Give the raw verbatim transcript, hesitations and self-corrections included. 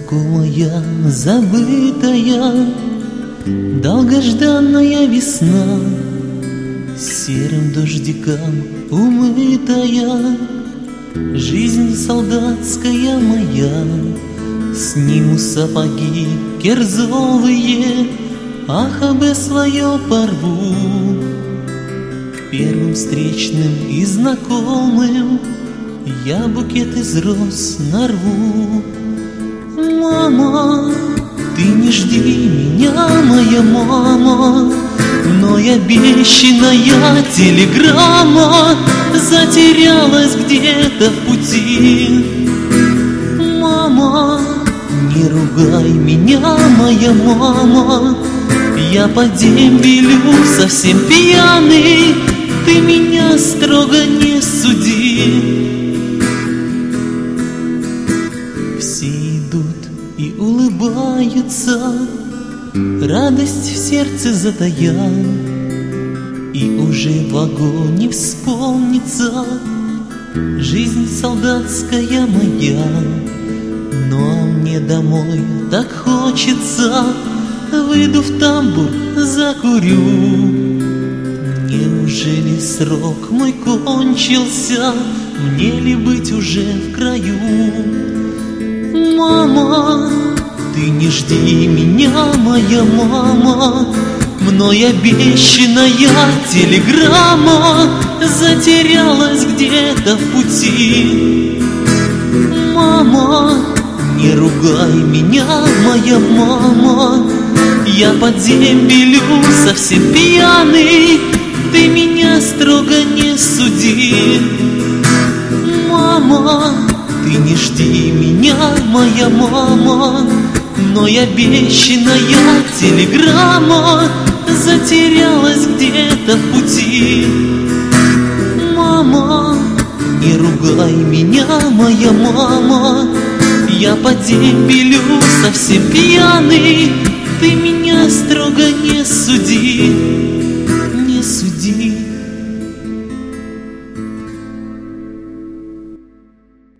Знакомая, забытая, долгожданная весна, серым дождиком умытая, жизнь солдатская моя. Сниму сапоги кирзовые, ахабе свое порву. Первым встречным и знакомым я букет из роз нарву. Мама, ты не жди меня, моя мама, мной обещанная телеграмма затерялась где-то в пути. Мама, не ругай меня, моя мама, я по дембелю совсем пьяный, ты меня строго не суди. Все идут и улыбаются, радость в сердце затая, и уже в вагоне вспомнится жизнь солдатская моя. Ну а мне домой так хочется, выйду в тамбур, закурю. Неужели срок мой кончился, мне ли быть уже в краю? Мама, ты не жди меня, моя мама, мной обещанная телеграмма затерялась где-то в пути. Мама, не ругай меня, моя мама, я по дембелю совсем пьяный, ты меня строго не суди. Мама, ты не жди меня, моя мама, мной обещанная телеграмма затерялась где-то в пути. Мама, не ругай меня, моя мама, я по дембелю совсем пьяный, ты меня строго не суди.